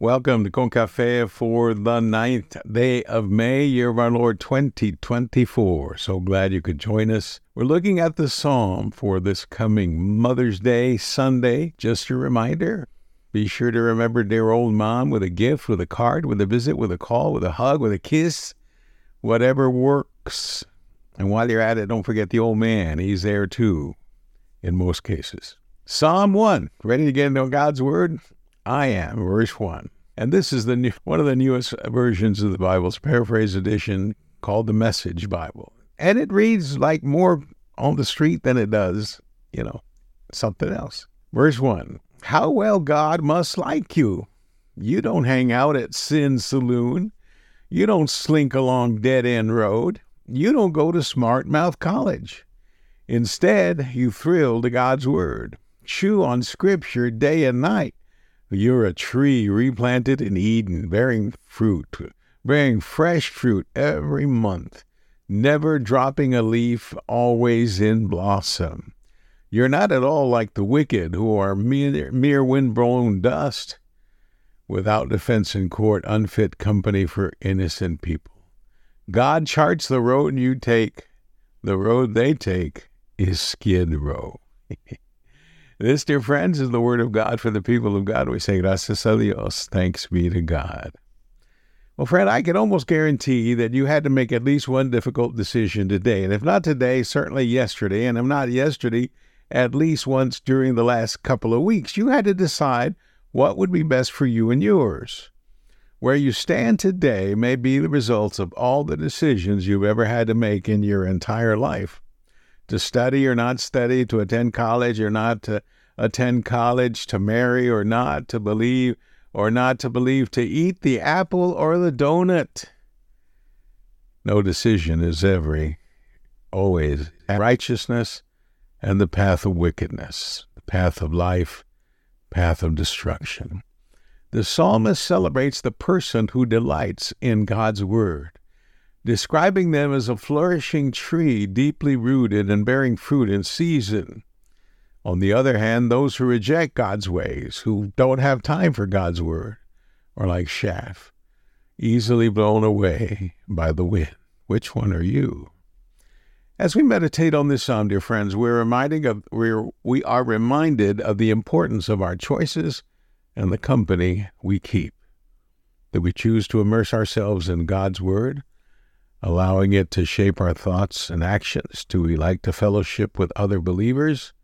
Welcome to Concafe for the 9th day of May, year of our Lord 2024. So glad you could join us. We're looking at the Psalm for this coming Mother's Day Sunday. Just a reminder, be sure to remember dear old mom with a gift, with a card, with a visit, with a call, with a hug, with a kiss, whatever works. And while you're at it, don't forget the old man. He's there too, in most cases. Psalm 1, ready to get into God's Word? I am, verse 1. And this is one of the newest versions of the Bible's paraphrase edition called the Message Bible. And it reads like more on the street than it does, something else. Verse 1, how well God must like you. You don't hang out at Sin's Saloon. You don't slink along dead-end road. You don't go to Smart Mouth College. Instead, you thrill to God's Word. Chew on Scripture day and night. You're a tree replanted in Eden, bearing fresh fruit every month, never dropping a leaf, always in blossom. You're not at all like the wicked, who are mere wind-blown dust, without defense in court, unfit company for innocent people. God charts the road you take. The road they take is Skid Row. This, dear friends, is the word of God for the people of God. We say, gracias a Dios, thanks be to God. Well, friend, I can almost guarantee that you had to make at least one difficult decision today. And if not today, certainly yesterday. And if not yesterday, at least once during the last couple of weeks. You had to decide what would be best for you and yours. Where you stand today may be the results of all the decisions you've ever had to make in your entire life. To study or not study, to attend college or not to attend college, to marry or not, to believe or not to believe, to eat the apple or the donut. No decision is always righteousness and the path of wickedness, the path of life, path of destruction. The psalmist celebrates the person who delights in God's Word, describing them as a flourishing tree deeply rooted and bearing fruit in season. On the other hand, those who reject God's ways, who don't have time for God's Word, are like chaff, easily blown away by the wind. Which one are you? As we meditate on this psalm, dear friends, we are reminded of the importance of our choices and the company we keep. That we choose to immerse ourselves in God's Word, allowing it to shape our thoughts and actions. Do we like to fellowship with other believers?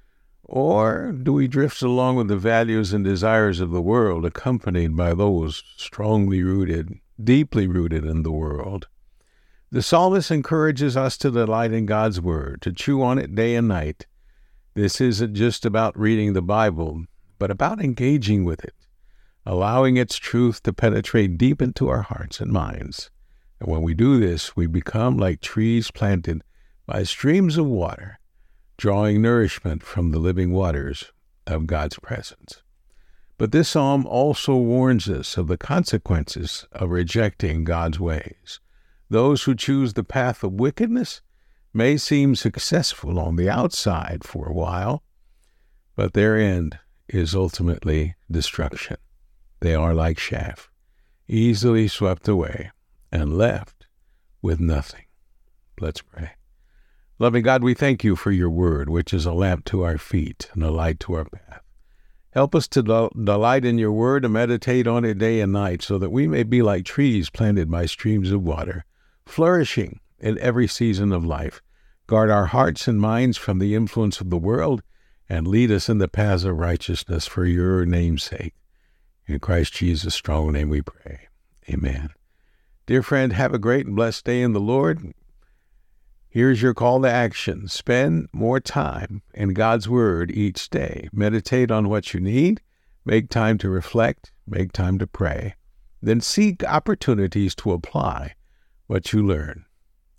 Or do we drift along with the values and desires of the world, accompanied by those strongly rooted, deeply rooted in the world? The psalmist encourages us to delight in God's Word, to chew on it day and night. This isn't just about reading the Bible, but about engaging with it, allowing its truth to penetrate deep into our hearts and minds. And when we do this, we become like trees planted by streams of water, drawing nourishment from the living waters of God's presence. But this psalm also warns us of the consequences of rejecting God's ways. Those who choose the path of wickedness may seem successful on the outside for a while, but their end is ultimately destruction. They are like chaff, easily swept away and left with nothing. Let's pray. Loving God, we thank you for your word, which is a lamp to our feet and a light to our path. Help us to delight in your word and meditate on it day and night, so that we may be like trees planted by streams of water, flourishing in every season of life. Guard our hearts and minds from the influence of the world, and lead us in the paths of righteousness for your name's sake. In Christ Jesus' strong name we pray. Amen. Dear friend, have a great and blessed day in the Lord. Here's your call to action. Spend more time in God's Word each day. Meditate on what you need. Make time to reflect. Make time to pray. Then seek opportunities to apply what you learn.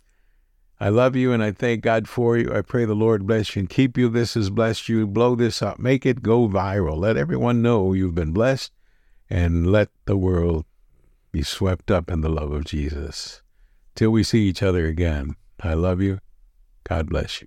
I love you and I thank God for you. I pray the Lord bless you and keep you. This has blessed you. Blow this up. Make it go viral. Let everyone know you've been blessed, and let the world be swept up in the love of Jesus. Till we see each other again, I love you. God bless you.